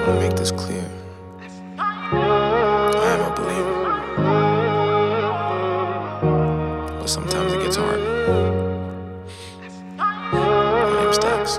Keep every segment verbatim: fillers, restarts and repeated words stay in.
want to make this clear. I am a believer. But sometimes it gets hard. My name's Dax.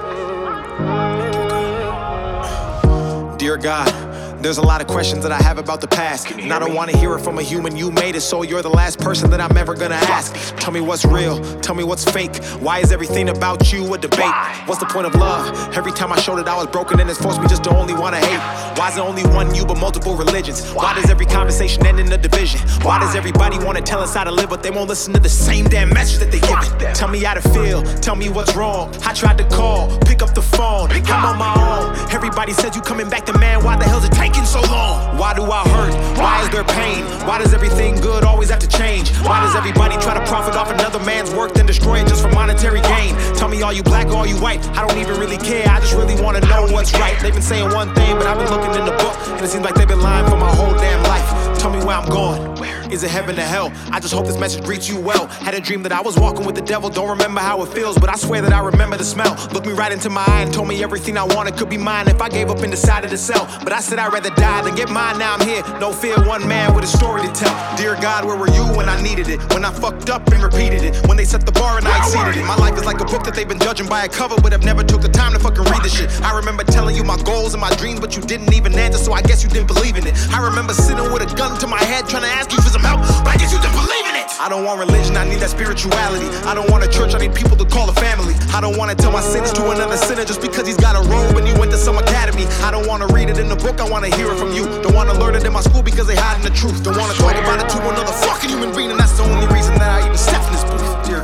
Dear God, there's a lot of questions that I have about the past, and I don't want to hear it from a human. You made it, so you're the last person that I'm ever gonna ask. Tell me what's real, tell me what's fake. Why is everything about you a debate? What's the point of love? Every time I showed that I was broken, and it's forced me just to only want to hate. Why is it only one you but multiple religions? Why does every conversation end in a division? Why does everybody want to tell us how to live, but they won't listen to the same damn message that they give it? Tell me how to feel, tell me what's wrong. I tried to call, pick up the phone, I'm on my own. Everybody said you coming back to man, why the hell's it taking so long? Why do I hurt? Why is there pain? Why does everything good always have to change? Why does everybody try to profit off another man's work then destroy it just for monetary gain? Tell me, are you black or are you white? I don't even really care, I just really wanna know what's right. They've been saying one thing, but I've been looking in the book, and it seems like they've been lying for my whole damn life. Tell me where I'm going. Is it heaven or hell? I just hope this message greets you well. Had a dream that I was walking with the devil. Don't remember how it feels, but I swear that I remember the smell. Looked me right into my eye and told me everything I wanted could be mine if I gave up and decided to sell. But I said I'd rather die than get mine. Now I'm here, no fear, one man with a story to tell. Dear God, where were you when I needed it? When I fucked up and repeated it? When they set the bar and I exceeded it? My life is like a book that they've been judging by a cover, but have nenever took the time to fucking read the shit. I remember telling you my goals and my dreams, but you didn't even answer, so I guess you didn't believe in it. I remember sitting with a gun to my head trying to ask you for some help, but I guess you didn't believe in it. I don't want religion, I need that spirituality. I don't want a church, I need people to call a family. I don't want to tell my sins to another sinner just because he's got a robe and he went to some academy. I don't want to read it in the book, I want to hear it from you. Don't want to learn it in my school because they hiding the truth. Don't want to talk about it to another fucking human being, and that's the only reason that I even step in this booth. Dear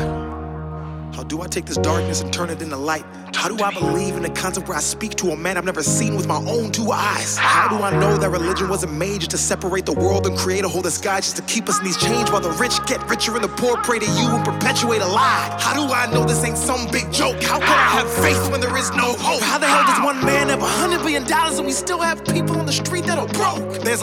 God, how do I take this darkness and turn it into light? How do I believe in a concept where I speak to a man I've never seen with my own two eyes? How do I know that religion wasn't made just to separate the world and create a whole sky just to keep us in these chains while the rich get richer and the poor pray to you and perpetuate a lie? How do I know this ain't some big joke? How can I have faith when there is no hope? How the hell does one man have a hundred billion dollars and we still have people on the street that are broke? There's